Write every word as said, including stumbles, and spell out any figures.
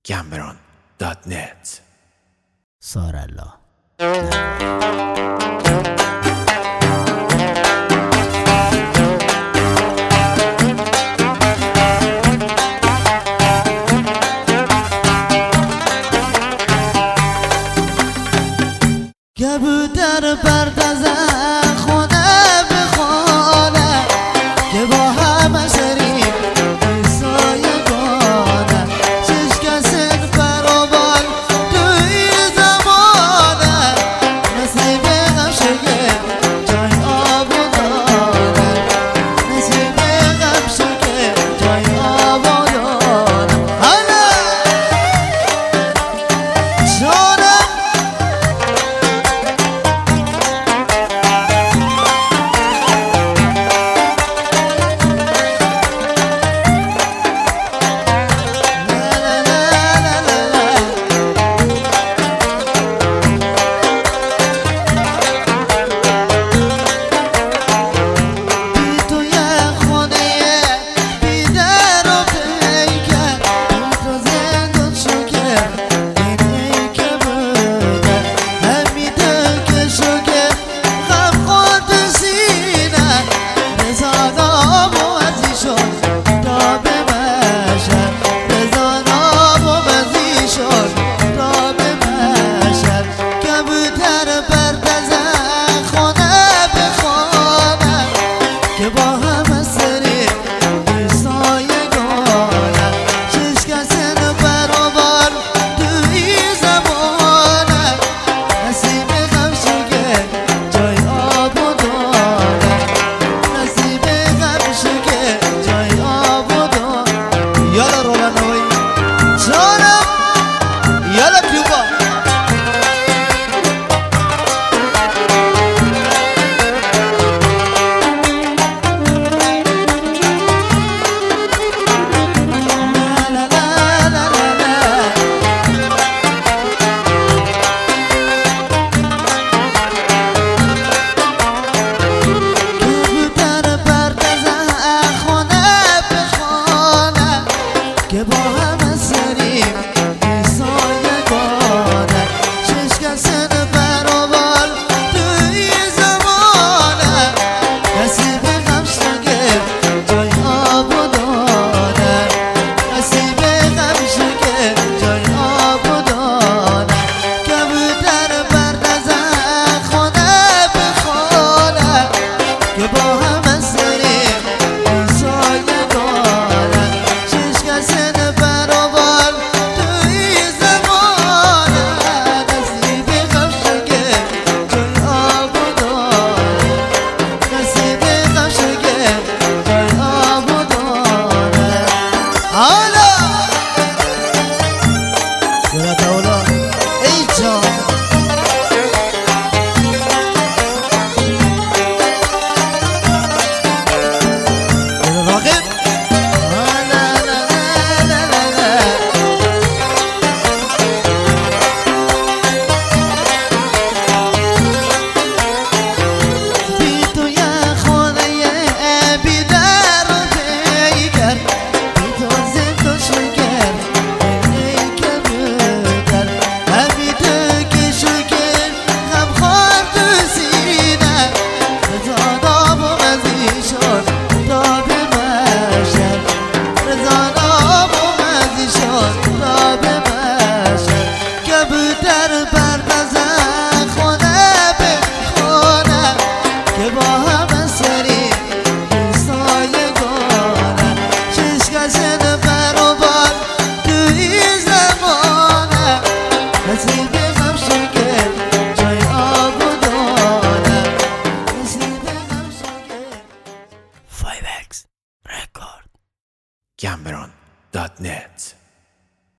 گمبران دات نت. سارالله کبوتر پردازه خونه به خانه که با همه شریف ایسای گانه شش کسین برابر توی زمانه نصیب غمشگه جای آبادانه نصیب غمشگه جای آبادانه حالا جانم که با همه سریم ایسای گانه شش کسین برابر توی زمانه نصیب غمشگه جای آبادانه نصیب غمشگه جای آبادانه کبوتر پردازه خانه به خانه که با همه سریم ایسای گانه شش کسین برابر توی زمانه نصیب غمشگه جای آبادانه نصیب غمشگه جای آبادانه حالا صورت اولا ای جان راقب گمبران دات نت.